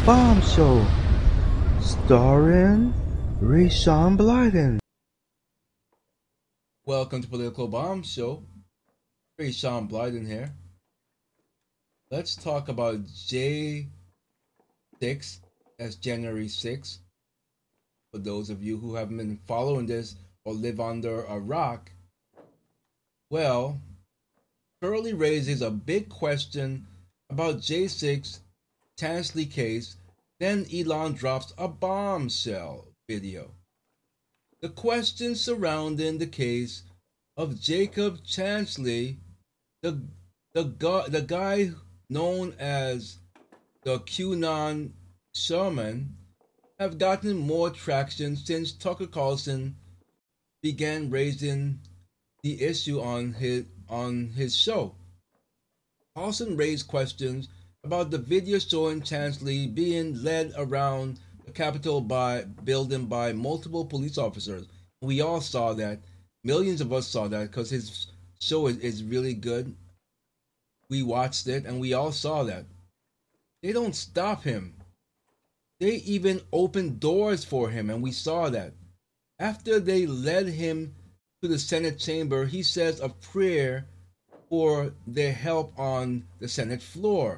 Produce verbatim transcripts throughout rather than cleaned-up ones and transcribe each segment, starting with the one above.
Bomb Show, starring Rayshawn Blyden. Welcome to Political Bomb Show. Rayshawn Blyden here. Let's talk about J six, that's January sixth. For those of you who haven't been following this or live under a rock, well, Turley raises a big question about J six Chansley case, then Elon drops a bombshell video. The questions surrounding the case of Jacob Chansley, the the guy, the guy known as the QAnon Shaman, have gotten more traction since Tucker Carlson began raising the issue on his on his show. Carlson raised questions about the video showing Chansley being led around the Capitol by building by multiple police officers. We all saw that. Millions of us saw that because his show is, is really good. We watched it and we all saw that. They don't stop him. They even opened doors for him, and we saw that. After they led him to the Senate chamber, he says a prayer for their help on the Senate floor.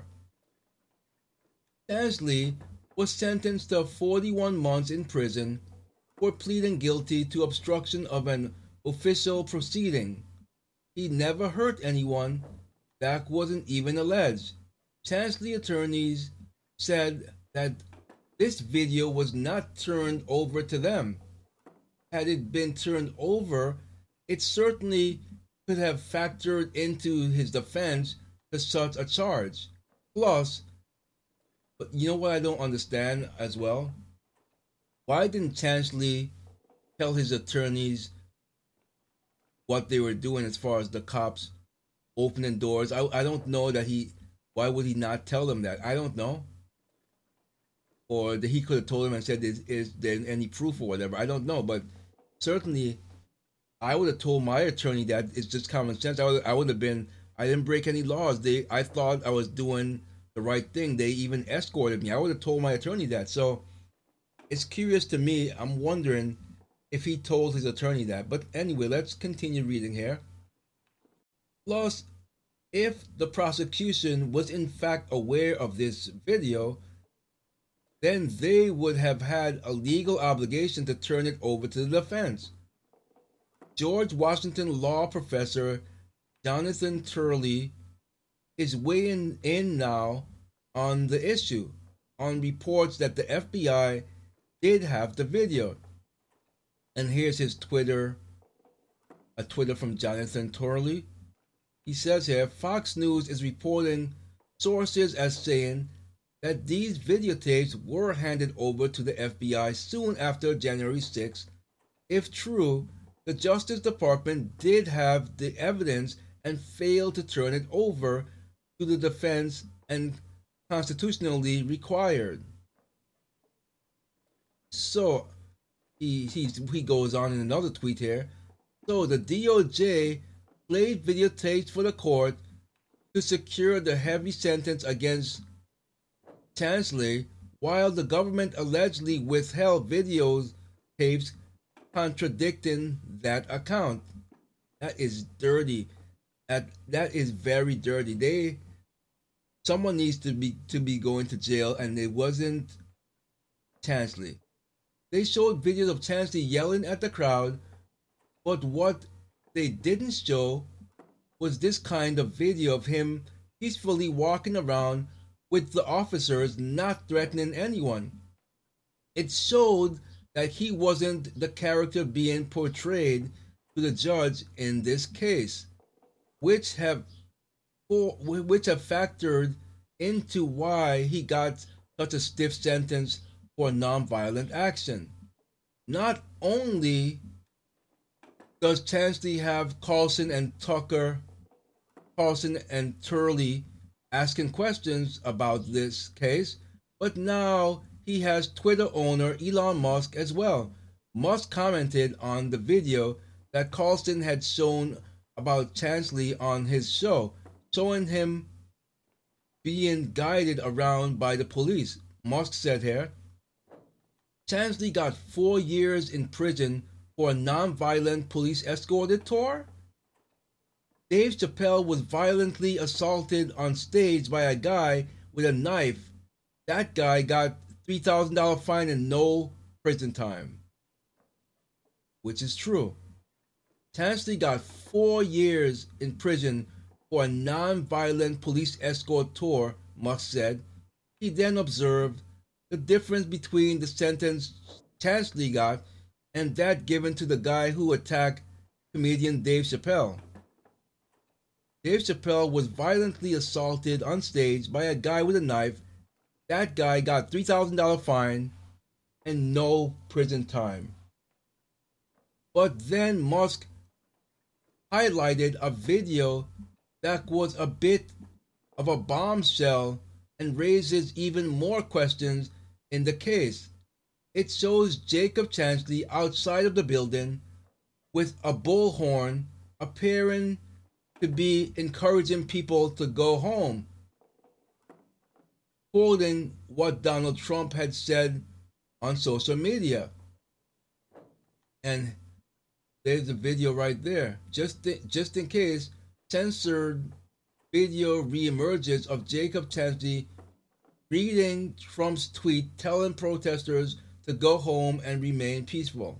Chansley was sentenced to forty-one months in prison for pleading guilty to obstruction of an official proceeding. He never hurt anyone. That wasn't even alleged. Chansley attorneys said that this video was not turned over to them. Had it been turned over, it certainly could have factored into his defense to such a charge. Plus, but you know what I don't understand as well? Why didn't Chansley tell his attorneys what they were doing as far as the cops opening doors? I, I don't know that he, why would he not tell them that? I don't know. Or that he could have told them and said, is, is there any proof or whatever? I don't know. But certainly, I would have told my attorney that it's just common sense. I would, I would have been, I didn't break any laws. They, I thought I was doing the right thing. They even escorted me. I would have told my attorney that. So it's curious to me. I'm wondering if he told his attorney that. But anyway, let's continue reading here. Plus, if the prosecution was in fact aware of this video, then they would have had a legal obligation to turn it over to the defense. George Washington law professor Jonathan Turley is weighing in now on the issue, on reports that the F B I did have the video. And here's his Twitter, a Twitter from Jonathan Turley. He says here, Fox News is reporting sources as saying that these videotapes were handed over to the F B I soon after January sixth. If true, the Justice Department did have the evidence and failed to turn it over to the defense and constitutionally required. So he, he, he goes on in another tweet here. So the D O J played videotapes for the court to secure the heavy sentence against Chansley, while the government allegedly withheld videos tapes contradicting that account. That is dirty. That that is very dirty. They someone needs to be to be going to jail, and it wasn't Chansley. They showed videos of Chansley yelling at the crowd, but what they didn't show was this kind of video of him peacefully walking around with the officers not threatening anyone. It showed that he wasn't the character being portrayed to the judge in this case, which have which have factored into why he got such a stiff sentence for nonviolent action. Not only does Chansley have Carlson and Tucker, Carlson and Turley asking questions about this case, but now he has Twitter owner Elon Musk as well. Musk commented on the video that Carlson had shown about Chansley on his show, showing him being guided around by the police. Musk said here, Chansley got four years in prison for a non-violent police escorted tour? Dave Chappelle was violently assaulted on stage by a guy with a knife. That guy got three thousand dollars fine and no prison time. Which is true. Chansley got four years in prison for a non-violent police escort tour, Musk said. He then observed the difference between the sentence Chansley got and that given to the guy who attacked comedian Dave Chappelle. Dave Chappelle was violently assaulted on stage by a guy with a knife. That guy got three thousand dollars fine and no prison time. But then Musk highlighted a video that was a bit of a bombshell and raises even more questions in the case. It shows Jacob Chansley outside of the building with a bullhorn appearing to be encouraging people to go home, quoting what Donald Trump had said on social media. And there's a video right there. Just, th- just in case, censored video reemerges of Jacob Chansley reading Trump's tweet telling protesters to go home and remain peaceful.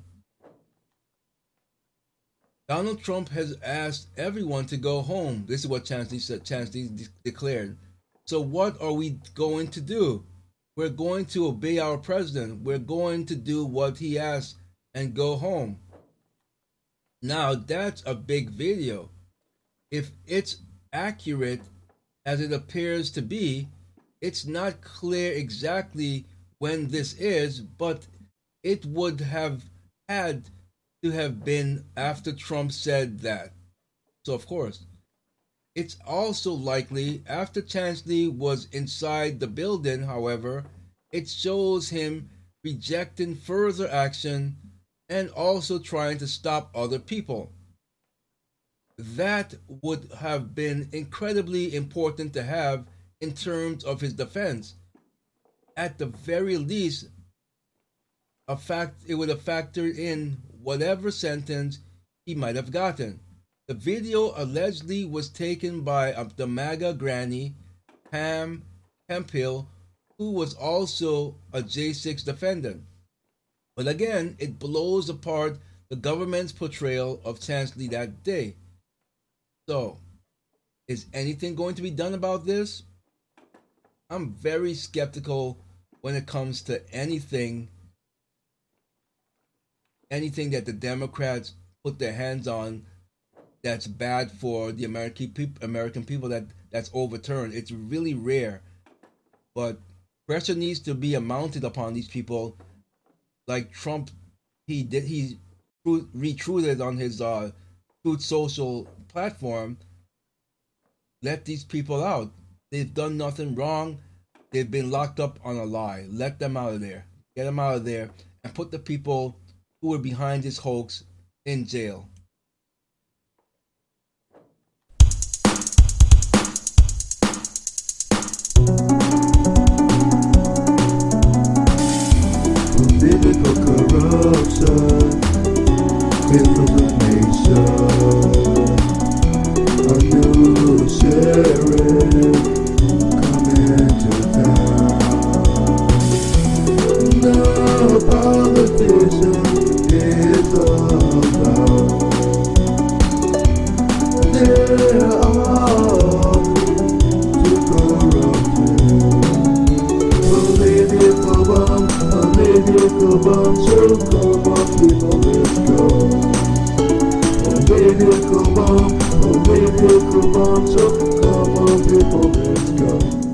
Donald Trump has asked everyone to go home. This is what Chansley said. Chansley de- declared. So what are we going to do? We're going to obey our president. We're going to do what he asks and go home. Now that's a big video. If it's accurate as it appears to be, it's not clear exactly when this is, but it would have had to have been after Trump said that. So of course, it's also likely after Chansley was inside the building. However, it shows him rejecting further action and also trying to stop other people. That would have been incredibly important to have in terms of his defense. At the very least, a fact it would have factored in whatever sentence he might have gotten. The video allegedly was taken by uh, the MAGA granny, Pam Hemphill, who was also a J six defendant. But again, it blows apart the government's portrayal of Chansley that day. So, is anything going to be done about this? I'm very skeptical when it comes to anything, anything that the Democrats put their hands on that's bad for the American people, American people that, that's overturned. It's really rare. But pressure needs to be mounted upon these people. Like Trump, he did he retweeted on his uh, Truth Social platform. Let these people out. They've done nothing wrong. They've been locked up on a lie. Let them out of there. Get them out of there and put the people who were behind this hoax in jail. Political corruption fills the nation. A new sheriff coming to town. The politician is about. They're all too corrupted. Political bomb, political bomb, so come on people, let's go. Political bomb, political bomb, so come on people, let's go.